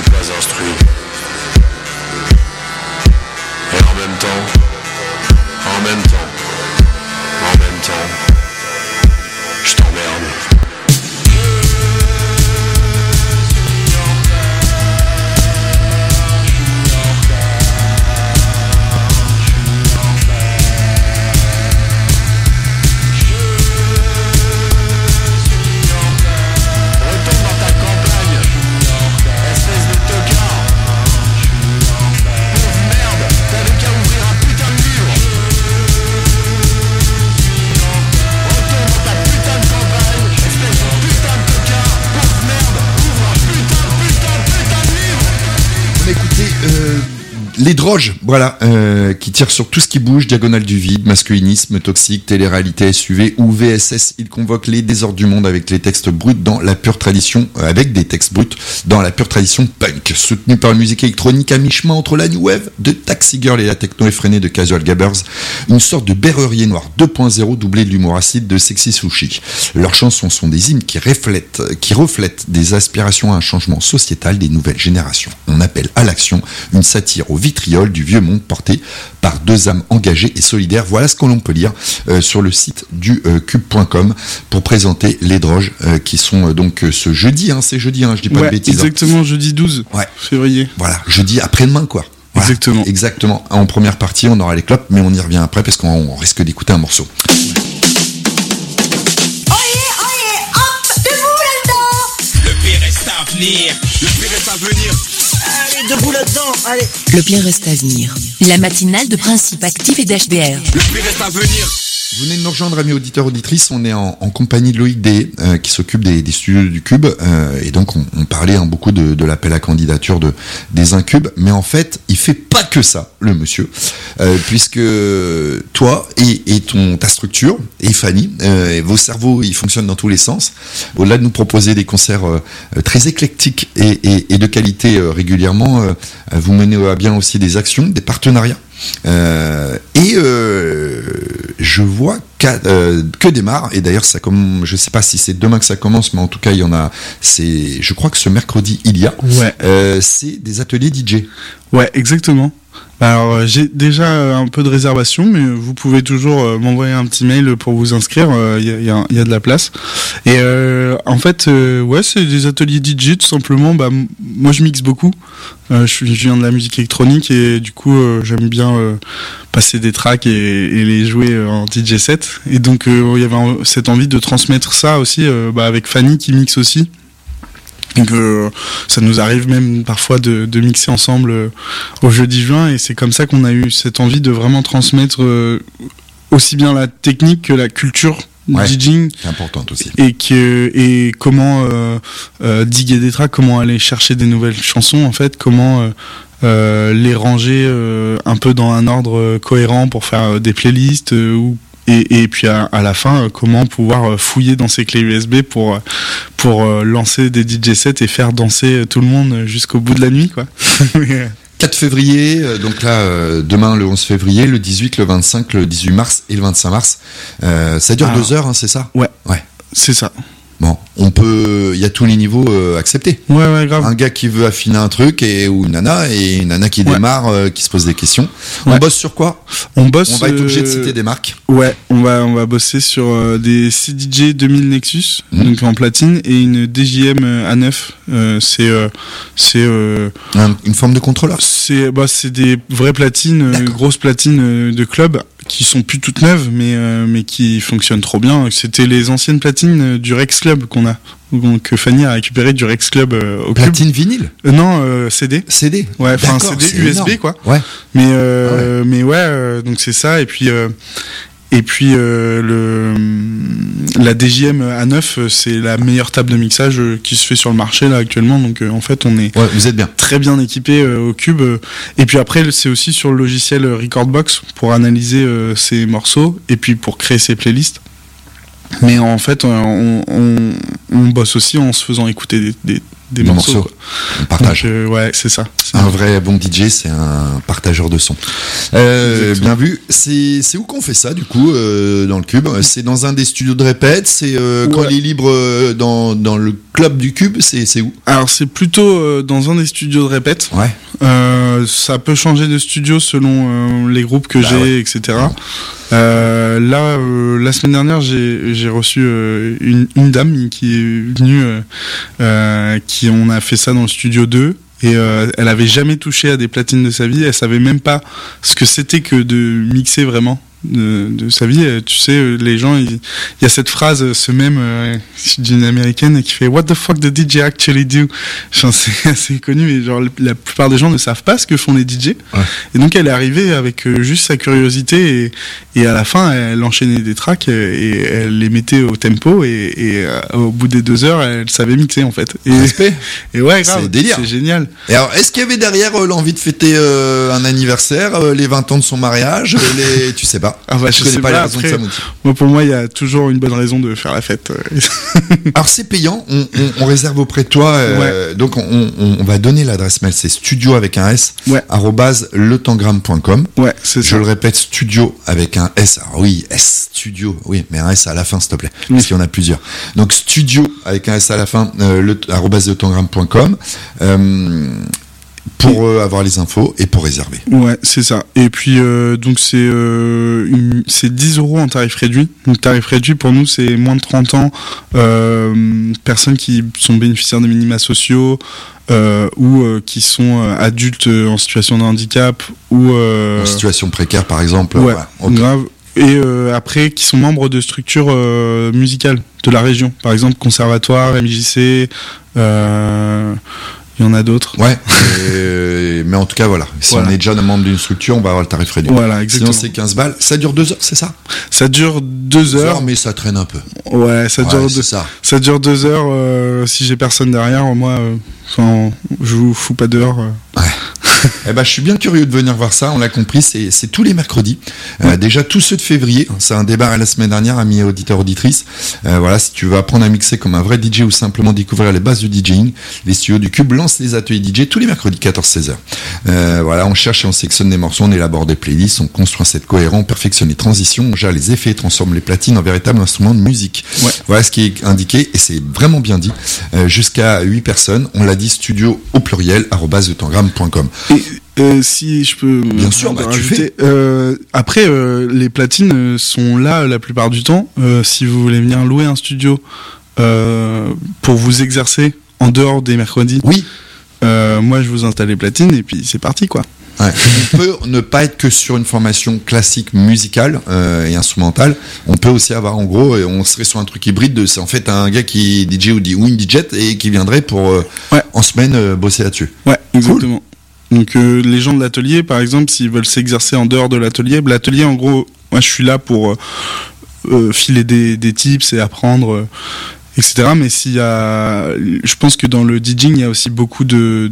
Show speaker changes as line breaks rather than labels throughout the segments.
suis pas instruit. Et en même temps, je t'emmerde.
Les droges, voilà, qui tirent sur tout ce qui bouge, diagonale du vide, masculinisme toxique, télé-réalité SUV ou VSS. Ils convoquent les désordres du monde avec les textes bruts dans la pure tradition, avec des textes bruts dans la pure tradition punk, soutenu par une musique électronique à mi-chemin entre la new wave de Taxi Girl et la techno effrénée de Casual Gabbers, une sorte de Berrurier Noir 2.0 doublé de l'humour acide de Sexy Sushi. Leurs chansons sont des hymnes qui reflètent des aspirations à un changement sociétal des nouvelles générations. On appelle à l'action une satire au vitriol du vieux monde porté par deux âmes engagées et solidaires. Voilà ce que l'on peut lire sur le site du cube.com pour présenter les droges qui sont donc ce jeudi, c'est jeudi, je dis pas de bêtises.
Exactement, jeudi 12 février.
Voilà, jeudi après-demain quoi. Voilà, exactement. En première partie, on aura les clopes, mais on y revient après parce qu'on risque d'écouter un morceau.
Le pire reste à venir.
Allez, debout là-dedans, allez.
Le pire reste à venir. La matinale de Principe Actif et d'HBR.
Le pire reste à venir.
Vous venez de nous rejoindre, amis auditeurs, auditrices. On est en compagnie de Loïc D, qui s'occupe des studios du Cube. Et donc, on parlait beaucoup de l'appel à candidature des Incubes. Mais en fait, il fait pas que ça, le monsieur. Puisque toi et ta structure, et Fanny, vos cerveaux, ils fonctionnent dans tous les sens. Au-delà de nous proposer des concerts très éclectiques et de qualité régulièrement, vous menez à bien aussi des actions, des partenariats. Je vois que démarre, et d'ailleurs je sais pas si c'est demain que ça commence, mais en tout cas il y en a, je crois que ce mercredi c'est des ateliers DJ.
Ouais, exactement. Alors j'ai déjà un peu de réservation, mais vous pouvez toujours m'envoyer un petit mail pour vous inscrire. Il y a de la place. Et en fait, c'est des ateliers DJ tout simplement. Moi je mixe beaucoup. Je viens de la musique électronique et du coup j'aime bien passer des tracks et les jouer en DJ set. Et donc il y avait cette envie de transmettre ça aussi avec Fanny qui mixe aussi. Donc ça nous arrive même parfois de mixer ensemble au jeudi juin, et c'est comme ça qu'on a eu cette envie de vraiment transmettre aussi bien la technique que la culture DJing.
C'est important aussi.
Et comment diguer des tracks, comment aller chercher des nouvelles chansons en fait, comment les ranger un peu dans un ordre cohérent pour faire des playlists et puis à la fin, comment pouvoir fouiller dans ses clés USB pour lancer des DJ sets et faire danser tout le monde jusqu'au bout de la nuit, quoi.
4 février, donc là, demain le 11 février, le 18, le 25, le 18 mars et le 25 mars. Ça dure 2 heures, c'est ça ?
Ouais, c'est ça.
Bon, il y a tous les niveaux acceptés.
Ouais, grave.
Un gars qui veut affiner un truc ou une nana qui démarre, qui se pose des questions. On bosse sur quoi ? On va être obligé de citer des marques.
Ouais, on va bosser sur des CDJ 2000 Nexus, donc en platine, et une DJM A9. C'est
une forme de contrôleur.
C'est des vraies platines, grosses platines de club, qui sont plus toutes neuves, mais qui fonctionnent trop bien. C'était les anciennes platines du Rex Club qu'on a, que Fanny a récupéré du Rex Club au
platine club. Vinyle
Non, CD.
CD.
Ouais, enfin CD USB énorme. Quoi.
Ouais.
Mais donc c'est ça, et puis la DJM A9, c'est la meilleure table de mixage qui se fait sur le marché là actuellement. Donc en fait, on est
vous êtes bien.
Très bien équipé au Cube. Et puis après, c'est aussi sur le logiciel Recordbox pour analyser ces morceaux et puis pour créer ses playlists. Mais en fait, on bosse aussi en se faisant écouter des morceaux.
On partage.
Donc, c'est ça.
Un vrai bon DJ, c'est un partageur de son. Bien vu. C'est où qu'on fait ça, du coup, dans le Cube? C'est dans un des studios de répète? C'est quand il est libre dans le club du Cube? C'est où?
Alors, c'est plutôt dans un des studios de répète.
Ouais.
Ça peut changer de studio selon les groupes que j'ai, etc. Là, la semaine dernière, j'ai reçu une dame qui est venue, qui on a fait ça dans le studio 2. Et elle avait jamais touché à des platines de sa vie. Elle savait même pas ce que c'était que de mixer vraiment de sa vie. Tu sais, les gens, il y a cette phrase, ce même d'une américaine qui fait What the fuck the DJ actually do? Genre, c'est assez connu, mais genre la plupart des gens ne savent pas ce que font les DJ. Ouais. Et donc elle est arrivée avec juste sa curiosité et à la fin elle enchaînait des tracks et elle les mettait au tempo et au bout des 2 heures elle savait mixer en fait. Et,
respect.
Et ouais, grave,
c'est délire.
C'est génial.
Et alors, est-ce qu'il y avait derrière l'envie de fêter un anniversaire, les 20 ans de son mariage, tu sais pas?
Ah bah, je sais pas les raisons de sa motive. Moi, pour moi, il y a toujours une bonne raison de faire la fête.
Alors, c'est payant. On réserve auprès de toi. Donc, on va donner l'adresse mail. C'est studio avec un S, @letangram.com. Ouais, c'est ça. Je le répète, studio avec un S. Alors, oui, S, studio. Oui, mais un S à la fin, s'il te plaît. Parce qu'il y en a plusieurs. Donc, studio avec un S à la fin, @letangram.com. Pour avoir les infos et pour réserver.
Ouais, c'est ça. Et puis donc c'est 10 € en tarif réduit. Donc tarif réduit pour nous c'est moins de 30 ans, personnes qui sont bénéficiaires de minima sociaux ou qui sont adultes en situation de handicap ou en
situation précaire par exemple.
Ouais, okay. Grave. Et après qui sont membres de structures musicales de la région, par exemple conservatoire, MJC. Il y en a d'autres.
Ouais, mais en tout cas, voilà. Si on est déjà un membre d'une structure, on va avoir le tarif réduit.
Voilà, exactement.
Sinon, c'est 15 balles. Ça dure 2 heures, c'est ça?
Ça dure 2 heures.
Mais ça traîne un peu.
Ouais, ça dure 2 heures. Si j'ai personne derrière, moi, je vous fous pas dehors.
Ouais. Eh ben, je suis bien curieux de venir voir ça. On l'a compris, c'est tous les mercredis. Déjà tous ceux de février. Ça a un débat la semaine dernière, amis auditeurs auditrices. Voilà, si tu veux apprendre à mixer comme un vrai DJ ou simplement découvrir les bases du DJing, les studios du Cube lancent les ateliers DJ tous les mercredis 14-16h. Voilà, on cherche et on sélectionne des morceaux, on élabore des playlists, on construit un set cohérent, on perfectionne les transitions, on gère les effets et transforme les platines en véritables instruments de musique. Ouais. Voilà ce qui est indiqué et c'est vraiment bien dit. Jusqu'à 8 personnes. On l'a dit, studio au pluriel @letangram.com.
Si je peux
bien sûr, tu fais.
Après, les platines sont là la plupart du temps. Si vous voulez venir louer un studio pour vous exercer en dehors des mercredis,
oui.
Moi, je vous installe les platines et puis c'est parti, quoi.
Ouais. On peut ne pas être que sur une formation classique musicale et instrumentale. On peut aussi avoir, en gros, on serait sur un truc hybride. C'est en fait un gars qui est DJ ou une DJ et qui viendrait pour en semaine bosser là-dessus.
Ouais, exactement. Cool. Donc les gens de l'atelier, par exemple, s'ils veulent s'exercer en dehors de l'atelier, en gros, moi je suis là pour filer des tips et apprendre, etc. Mais je pense que dans le DJing, il y a aussi beaucoup de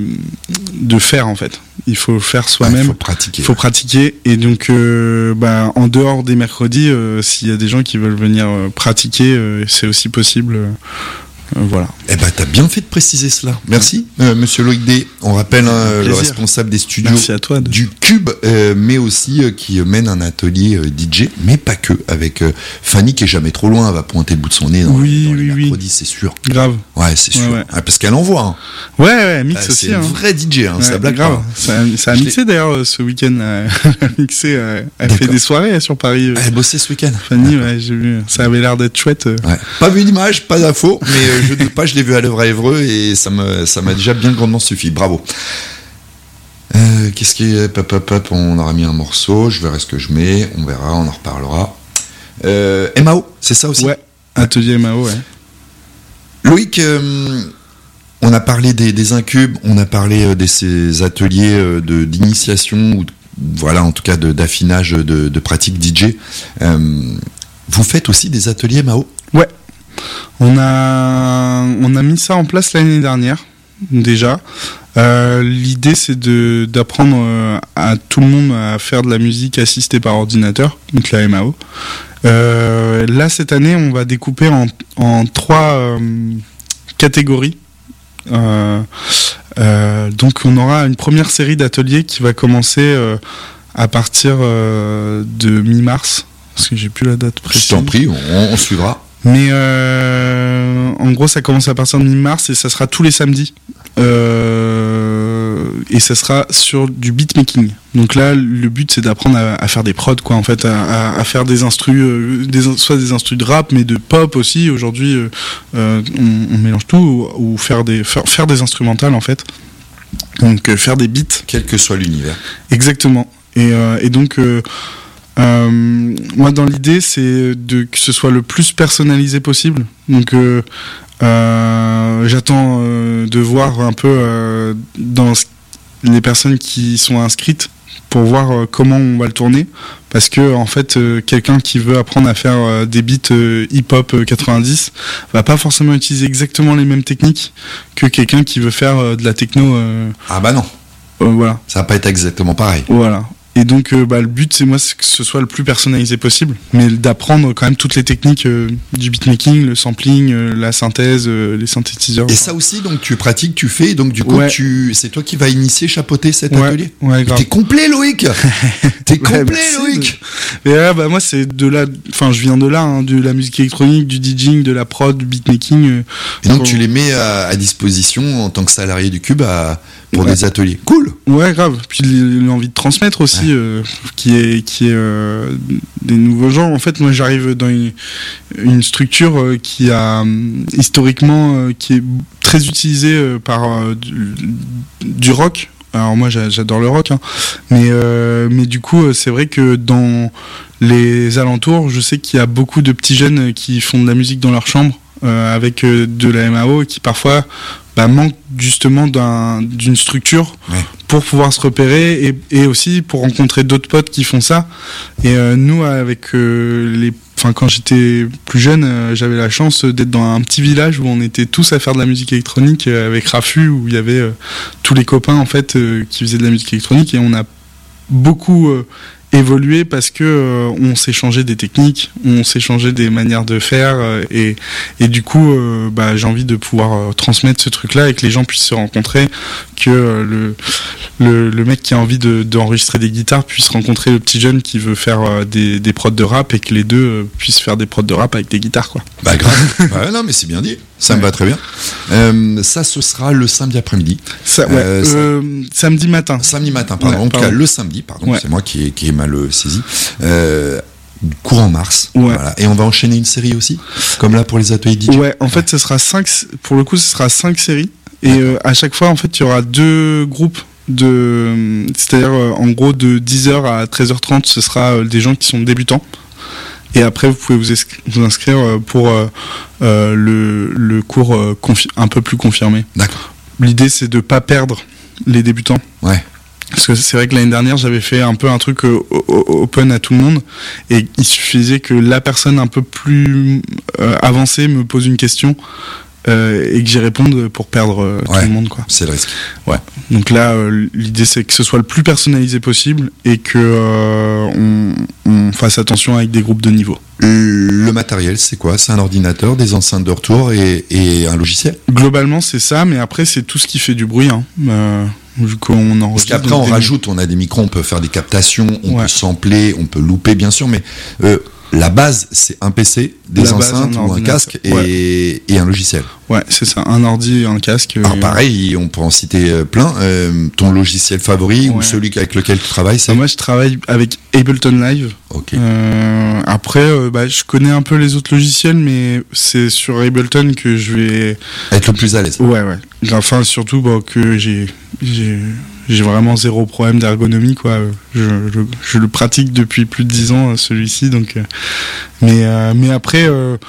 faire en fait. Il faut faire soi-même. Il faut pratiquer. Et donc, en dehors des mercredis, s'il y a des gens qui veulent venir pratiquer, c'est aussi possible. Voilà.
Eh ben, t'as bien fait de préciser cela. Merci, monsieur Loïc D. On rappelle le responsable des studios du Cube, mais aussi qui mène un atelier DJ, mais pas que, avec Fanny qui est jamais trop loin, elle va pointer le bout de son nez dans les mercredis, c'est sûr.
Grave.
Ouais, c'est sûr. Ouais. Parce qu'elle envoie. Hein.
Ouais, mix aussi.
C'est un vrai DJ, ça blague
grave. Pas. Ça a mixé d'ailleurs ce week-end. Elle a mixé, elle fait des soirées sur Paris.
Elle a bossé ce week-end.
Fanny, ouais, j'ai vu. Ça avait l'air d'être chouette.
Ouais. Pas vu d'image, pas d'infos, mais je doute pas, je l'ai vu à l'œuvre à Évreux et ça m'a déjà bien grandement suffi. Bravo. Qu'est-ce qui est on aura mis un morceau, je verrai ce que je mets, on verra, on en reparlera. MAO, c'est ça aussi?
Ouais, atelier MAO, ouais.
Loïc, on a parlé des incubes, on a parlé de ces ateliers d'initiation ou voilà, en tout cas d'affinage de pratique DJ. Vous faites aussi des ateliers MAO?
Ouais. On a mis ça en place l'année dernière déjà. L'idée c'est d'apprendre à tout le monde à faire de la musique assistée par ordinateur, donc la MAO. Là cette année on va découper en 3 catégories. Donc on aura une première série d'ateliers qui va commencer à partir de mi-mars, parce que j'ai plus la date précise.
Je t'en prie, on suivra.
Mais en gros, ça commence à partir de mi-mars et ça sera tous les samedis. Et ça sera sur du beatmaking. Donc là, le but c'est d'apprendre à faire des prods, quoi, en fait, à faire des instrus, soit des instrus de rap, mais de pop aussi. Aujourd'hui, on mélange tout, ou faire des instrumentales, en fait. Donc faire des beats.
Quel que soit l'univers.
Exactement. Et donc moi, dans l'idée, c'est que ce soit le plus personnalisé possible. Donc j'attends de voir un peu dans les personnes qui sont inscrites pour voir comment on va le tourner, parce que en fait quelqu'un qui veut apprendre à faire des beats hip-hop 90 va pas forcément utiliser exactement les mêmes techniques que quelqu'un qui veut faire de la techno.
Ah bah non.
Voilà.
Ça va pas être exactement pareil.
Voilà. Et donc le but c'est que ce soit le plus personnalisé possible, mais d'apprendre quand même toutes les techniques du beatmaking, le sampling, la synthèse, les synthétiseurs.
Et ça aussi, donc tu pratiques, tu fais, et donc du coup c'est toi qui vas initier, chapeauter cet atelier.
Ouais, grave.
T'es complet, Loïc. T'es complet, Loïc.
Mais moi c'est de là, enfin je viens de là, hein, de la musique électronique, du DJing, de la prod, du beatmaking.
Et donc tu les mets à disposition en tant que salarié du Cube pour des ateliers. Cool.
Ouais, grave. Puis l'envie de transmettre aussi, qui est des nouveaux genres. En fait, moi, j'arrive dans une structure qui a historiquement qui est très utilisée par du rock. Alors moi, j'adore le rock, hein. Mais du coup, c'est vrai que dans les alentours, je sais qu'il y a beaucoup de petits jeunes qui font de la musique dans leur chambre avec de la MAO, et qui parfois manque justement d'une structure pour pouvoir se repérer et aussi pour rencontrer d'autres potes qui font ça. Et nous, avec quand j'étais plus jeune, j'avais la chance d'être dans un petit village où on était tous à faire de la musique électronique avec Rafu, où il y avait tous les copains en fait qui faisaient de la musique électronique, et on a beaucoup évolué parce que on s'échangeait des techniques, on s'échangeait des manières de faire, et du coup j'ai envie de pouvoir transmettre ce truc là et que les gens puissent se rencontrer, que le mec qui a envie d'enregistrer des guitares puisse rencontrer le petit jeune qui veut faire des prods de rap, et que les deux puissent faire des prods de rap avec des guitares, quoi.
Bah grave. Non mais c'est bien dit, ça me va très bien. Ça, ce sera le samedi après-midi. Samedi matin, pardon. En tout cas le samedi, pardon, c'est moi qui ai mal saisi. Cours en mars. Voilà. Et on va enchaîner une série aussi, comme là pour les ateliers DJ.
Ouais, en fait, ce sera 5 séries. Et à chaque fois, en fait, il y aura 2 groupes c'est-à-dire en gros de 10h à 13h30, ce sera des gens qui sont débutants. Et après, vous pouvez vous inscrire pour le cours un peu plus confirmé.
D'accord.
L'idée, c'est de pas perdre les débutants.
Ouais.
Parce que c'est vrai que l'année dernière, j'avais fait un peu un truc open à tout le monde, et il suffisait que la personne un peu plus avancée me pose une question et que j'y réponde pour perdre tout le monde, quoi.
C'est le risque.
Ouais. Donc là, l'idée c'est que ce soit le plus personnalisé possible, et que on fasse attention avec des groupes de niveau.
Le matériel, c'est quoi? C'est un ordinateur, des enceintes de retour et un logiciel?
Globalement, c'est ça, mais après, c'est tout ce qui fait du bruit, hein. Vu qu'on enregistre.
Parce qu'après, on rajoute, on a des micros, on peut faire des captations, on peut sampler, on peut louper, bien sûr, mais la base, c'est un PC, des enceintes ou un casque et un logiciel.
Ouais, c'est ça, un ordi et un casque.
Alors pareil, on peut en citer plein. Ton logiciel favori ou celui avec lequel tu travailles, c'est...
Moi, je travaille avec Ableton Live.
Ok.
Après, je connais un peu les autres logiciels, mais c'est sur Ableton que je vais
être le plus à l'aise.
Ouais. Enfin, surtout que j'ai vraiment zéro problème d'ergonomie, quoi. Je le pratique depuis plus de 10 ans, celui-ci, donc. Mais après,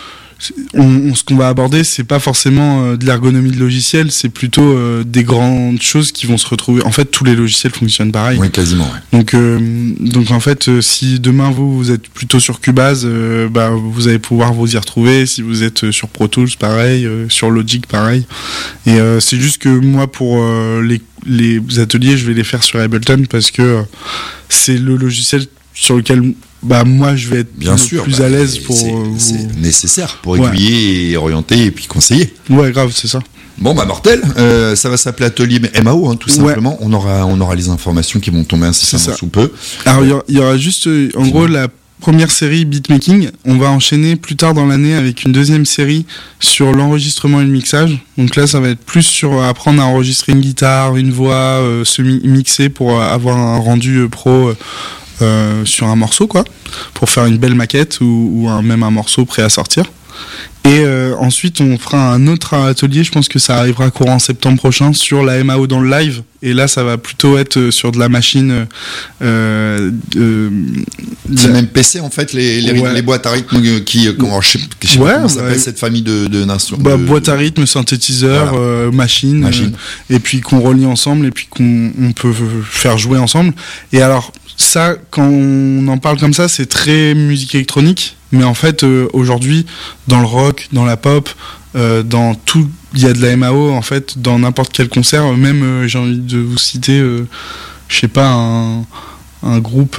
ce qu'on va aborder, c'est pas forcément de l'ergonomie de logiciel, c'est plutôt des grandes choses qui vont se retrouver. En fait, tous les logiciels fonctionnent pareil.
Oui, quasiment. Ouais.
Donc en fait, si demain vous êtes plutôt sur Cubase, vous allez pouvoir vous y retrouver. Si vous êtes sur Pro Tools, pareil. Sur Logic, pareil. Et c'est juste que moi, pour les ateliers, je vais les faire sur Ableton, parce que c'est le logiciel sur lequel moi je vais être plus à l'aise pour
c'est nécessaire pour aiguiller et orienter et puis conseiller.
Ouais, grave, c'est ça.
Bon bah mortel, ça va s'appeler Atelier MAO tout simplement. On aura les informations qui vont tomber incessamment sous peu.
Alors il y aura juste en gros la première série beatmaking. On va enchaîner plus tard dans l'année avec une deuxième série sur l'enregistrement et le mixage. Donc là ça va être plus sur apprendre à enregistrer une guitare, une voix, se mixer pour avoir un rendu pro sur un morceau quoi, pour faire une belle maquette ou même un morceau prêt à sortir. Et ensuite on fera un autre atelier, je pense que ça arrivera courant septembre prochain, sur la MAO dans le live. Et là ça va plutôt être sur de la machine
c'est même PC en fait, les boîtes à rythme qui comment je sais pas comment s'appelle cette famille d'instruments.
Boîte à rythme, synthétiseur, voilà. Machine. Et puis qu'on relie ensemble et puis qu'on peut faire jouer ensemble. Et alors ça, quand on en parle comme ça, c'est très musique électronique. Mais en fait, aujourd'hui, dans le rock, dans la pop, dans tout, il y a de la MAO, en fait, dans n'importe quel concert. Même, j'ai envie de vous citer, je sais pas, un groupe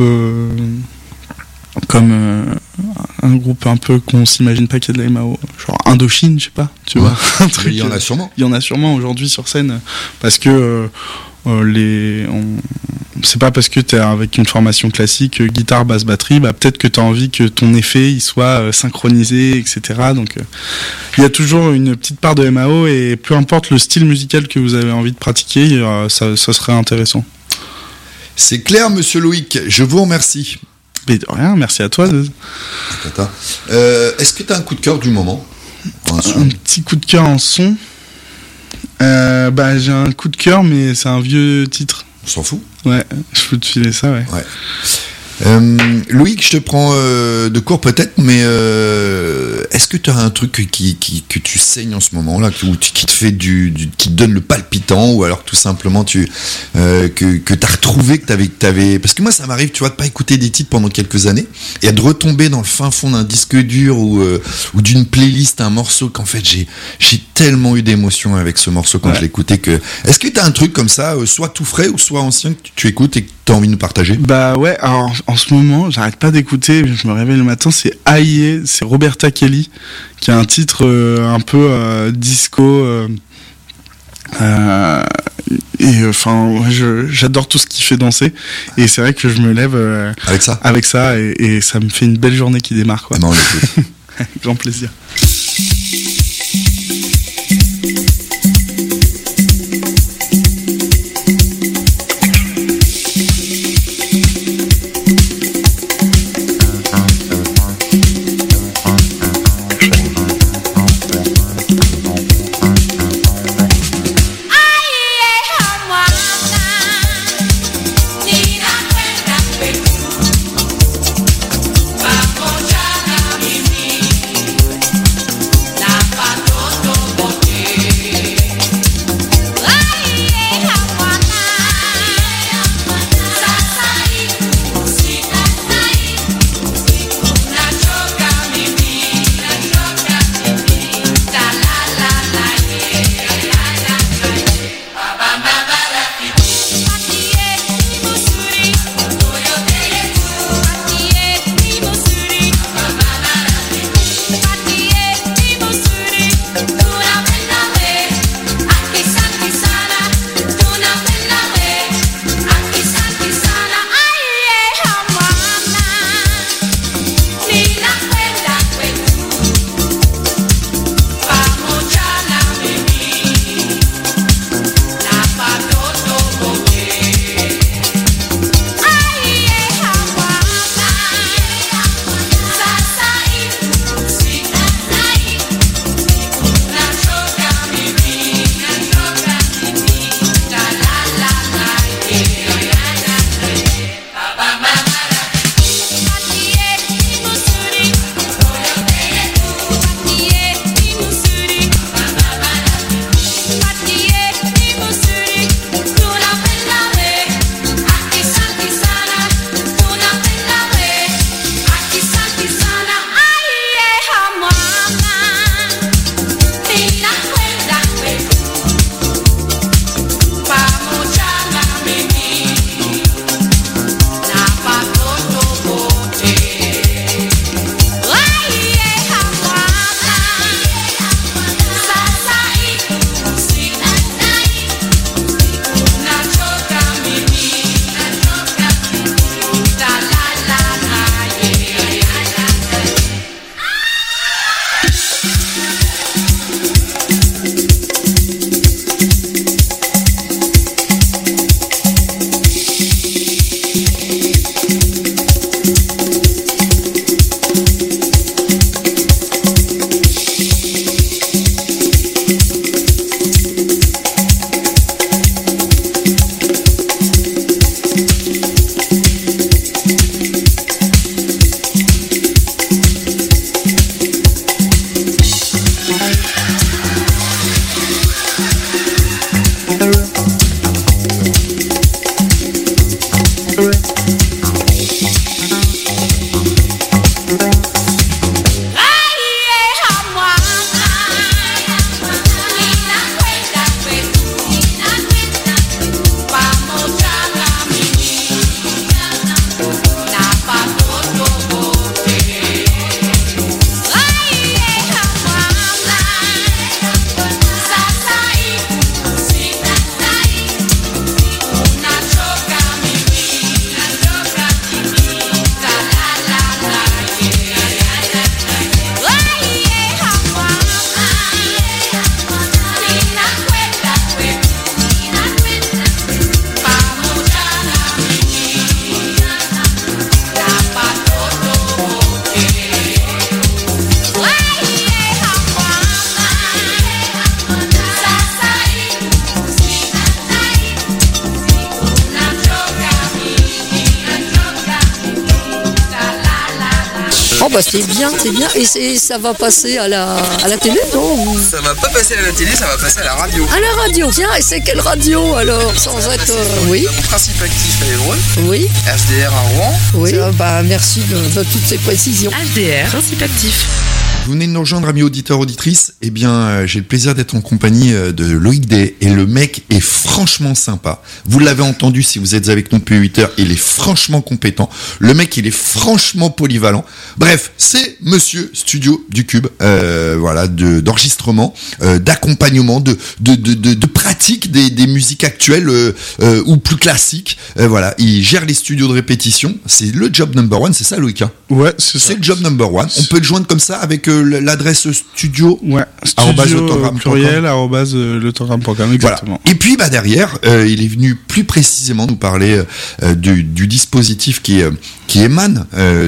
comme un groupe un peu qu'on s'imagine pas qu'il y a de la MAO. Genre Indochine, je sais pas, tu vois.
Il y en a sûrement.
Il y en a sûrement aujourd'hui sur scène. Parce que c'est pas parce que t'es avec une formation classique guitare, basse, batterie, peut-être que t'as envie que ton effet il soit synchronisé, etc. Donc il y a toujours une petite part de MAO et peu importe le style musical que vous avez envie de pratiquer, ça serait intéressant.
C'est clair, monsieur Loïc, je vous remercie.
Mais de rien, merci à toi.
Est-ce que t'as un coup de cœur du moment?
Un petit coup de cœur en son. J'ai un coup de cœur, mais c'est un vieux titre.
On s'en fout.
Ouais, je peux te filer ça, ouais.
Loïc, je te prends de court peut-être, mais est-ce que tu as un truc que tu saignes en ce moment-là, qui te fait qui te donne le palpitant, ou alors tout simplement que t'as retrouvé que t'avais, parce que moi ça m'arrive, tu vois, de pas écouter des titres pendant quelques années et de retomber dans le fin fond d'un disque dur ou d'une playlist, un morceau qu'en fait j'ai tellement eu d'émotions avec ce morceau quand je l'écoutais que. Est-ce que t'as un truc comme ça, soit tout frais ou soit ancien, que tu écoutes et que t'as envie de nous partager?
Ouais, alors en ce moment, j'arrête pas d'écouter, je me réveille le matin, c'est Aïe, c'est Roberta Kelly, qui a un titre un peu disco, et enfin, j'adore tout ce qui fait danser, et c'est vrai que je me lève avec ça, et ça me fait une belle journée qui démarre, quoi.
On l'écoute.
Grand plaisir.
bah c'est bien. Et ça va passer à la télé, non?
Ça va pas passer à la télé, ça va passer à la radio.
À la radio, tiens, et c'est quelle radio alors? Sans être. Oui.
Principe actif à Évreux.
Oui.
HDR à Rouen.
Oui. Bah merci de toutes ces précisions.
HDR, principe actif.
Vous venez de nous rejoindre, amis auditeurs, auditrices. Eh bien, j'ai le plaisir d'être en compagnie de Loïc Day. Et le mec est franchement sympa. Vous l'avez entendu si vous êtes avec nous depuis 8 heures. Il est franchement compétent. Le mec, il est franchement polyvalent. Bref, c'est Monsieur Studio du Cube. Voilà, d'enregistrement, d'accompagnement, de pratique des musiques actuelles ou plus classiques. Voilà, il gère les studios de répétition. C'est le job number one, c'est ça, Loïc?
Ouais, c'est ça.
C'est le job number one. On peut le joindre comme ça avec l'adresse studio.
Ouais, studio pluriel @letongram.com, exactement.
Voilà. Et puis derrière, il est venu plus précisément nous parler du dispositif qui émane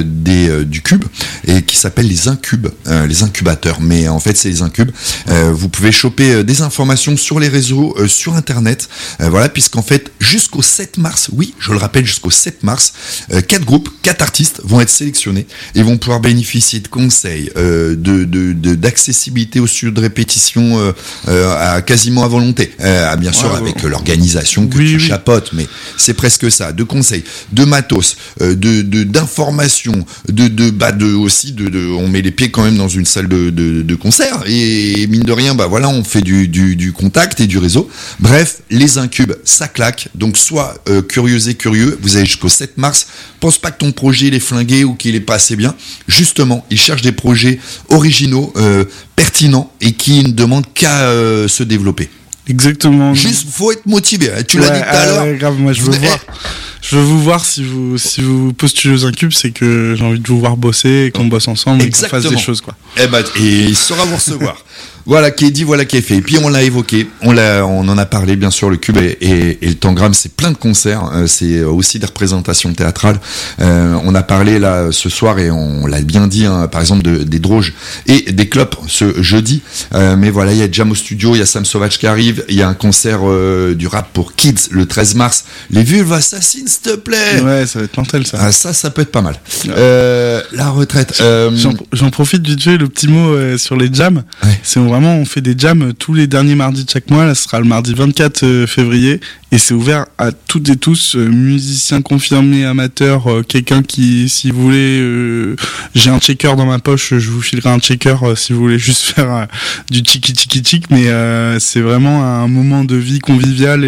du cube et qui s'appelle les incubes, les incubateurs. Mais en fait, c'est les incubes. Vous pouvez choper des informations sur les réseaux, sur Internet. Voilà, puisqu'en fait, jusqu'au 7 mars, oui, je le rappelle, jusqu'au 7 mars, 4 groupes, 4 artistes vont être sélectionnés et vont pouvoir bénéficier de conseils, d'accessibilité au studio de répétition quasiment à volonté, bien sûr avec l'organisation que tu chapeautes, mais c'est presque ça, de conseils, de matos, d'informations, aussi on met les pieds quand même dans une salle de concert et mine de rien, voilà, on fait du contact et du réseau. Bref, les incubes, ça claque. Donc soit curieux et curieux, vous avez jusqu'au 7 mars. Pense pas que ton projet il est flingué ou qu'il est pas assez bien. Justement, ils cherchent des projets originaux, pertinents et qui ne demandent qu'à se développer.
Exactement.
Juste, faut être motivé. Tu l'as dit tout à l'heure.
Grave, moi je veux vous voir si vous postulez aux incubes, c'est que j'ai envie de vous voir bosser et qu'on bosse ensemble et qu'on fasse des choses, quoi.
Et il saura vous recevoir. Voilà qui est dit, voilà qui est fait. Et puis on l'a évoqué, on en a parlé, bien sûr, le Cube et le Tangram, c'est plein de concerts, c'est aussi des représentations théâtrales. On a parlé là ce soir et on l'a bien dit, par exemple des droges et des clopes ce jeudi. Mais voilà, il y a Jam au studio, il y a Sam Sauvage qui arrive, il y a un concert du rap pour kids le 13 mars. Les vulves assassines, s'il te plaît.
Ouais, ça va être mortel ça.
Ça peut être pas mal. La retraite.
J'en profite vite fait, le petit mot sur les jams. Ouais. C'est vraiment, on fait des jams tous les derniers mardis de chaque mois. Là, ce sera le mardi 24 février. Et c'est ouvert à toutes et tous, musiciens confirmés, amateurs, quelqu'un qui, si vous voulez, j'ai un checker dans ma poche, je vous filerai un checker si vous voulez juste faire du tchiki-tchiki-tchik, mais c'est vraiment un moment de vie convivial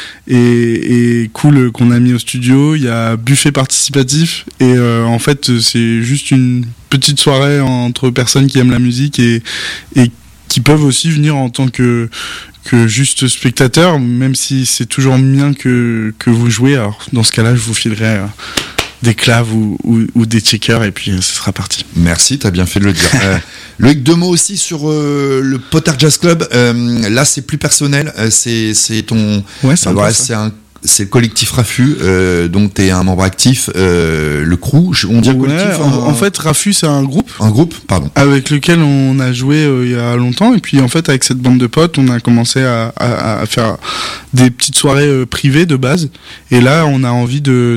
et cool qu'on a mis au studio. Il y a buffet participatif et en fait, c'est juste une petite soirée entre personnes qui aiment la musique et qui peuvent aussi venir en tant que juste spectateur, même si c'est toujours bien que vous jouez. Alors dans ce cas-là, je vous filerai des claves ou des checkers et puis ce sera parti.
Merci, t'as bien fait de le dire. Loïc, 2 mots aussi sur le Potard Jazz Club. Là, c'est plus personnel. C'est ton.
Ouais, c'est
c'est le collectif Rafu, dont tu es un membre actif, le crew, on dit collectif.
En fait, Rafu, c'est un groupe.
Un groupe, pardon.
Avec lequel on a joué il y a longtemps. Et puis, en fait, avec cette bande de potes, on a commencé à faire des petites soirées privées de base. Et là, on a envie de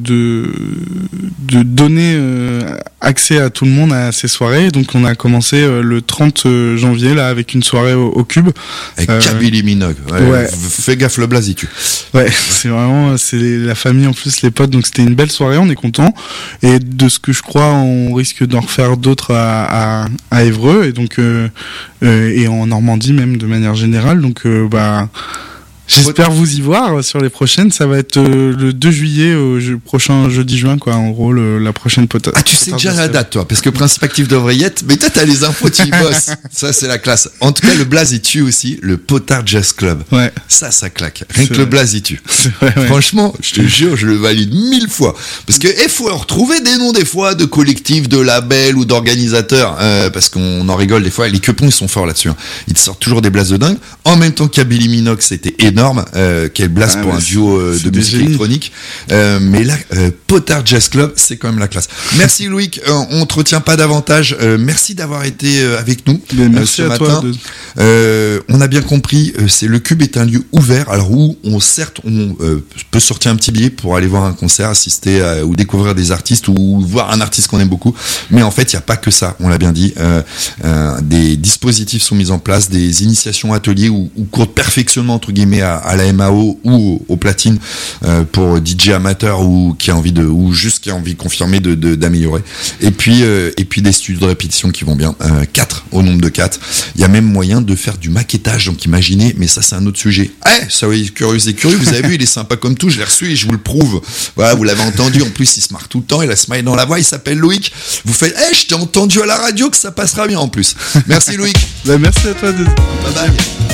donner accès à tout le monde à ces soirées. Donc, on a commencé le 30 janvier, là, avec une soirée au Cube.
Avec Kabylie Minogue. Ouais. Fais gaffe, le blaze, tu.
Ouais. C'est vraiment, c'est la famille en plus, les potes, donc c'était une belle soirée, on est content. Et de ce que je crois, on risque d'en refaire d'autres à Évreux et donc et en Normandie même de manière générale. Donc j'espère vous y voir sur les prochaines. Ça va être le 2 juillet au prochain jeudi juin, quoi. En gros, la prochaine potard.
Ah, tu sais déjà la date, toi, parce que Principe Actif devrait y être. Mais toi, t'as les infos, tu y bosses. Ça, c'est la classe. En tout cas, le blaze, il tue aussi. Le Potard Jazz Club.
Ouais.
Ça claque. Rien que le blaze, il tue. Franchement, je te jure, je le valide 1000 fois. Parce que, faut retrouver des noms, des fois, de collectifs, de labels ou d'organisateurs. Parce qu'on en rigole, des fois. Les quepons, ils sont forts là-dessus. Hein. Ils te sortent toujours des blazes de dingue. En même temps, Kabylie Minogue, c'était énorme. énorme. Quel blast pour un duo de musique électronique. Mais là, Potard Jazz Club, c'est quand même la classe. Merci Loïc, on te retient pas davantage. Merci d'avoir été avec nous
merci
ce
à
matin.
toi
On a bien compris, c'est le Cube est un lieu ouvert, alors où on peut sortir un petit billet pour aller voir un concert, assister ou découvrir des artistes ou voir un artiste qu'on aime beaucoup. Mais en fait, il n'y a pas que ça, on l'a bien dit. Des dispositifs sont mis en place, des initiations ateliers ou cours de perfectionnement entre guillemets à la MAO ou au platine pour DJ amateur ou qui a envie de confirmer d'améliorer. Et puis des studios de répétition qui vont bien, 4 au nombre de 4. Il y a même moyen de faire du maquettage, donc imaginez, mais ça c'est un autre sujet. Ça oui, curieux, vous avez vu, il est sympa comme tout, je l'ai reçu et je vous le prouve. Voilà, vous l'avez entendu, en plus il se marre tout le temps, il a smile dans la voix, il s'appelle Loïc. Vous faites, je t'ai entendu à la radio que ça passera bien en plus. Merci Loïc.
Merci à toi.
Bye bye.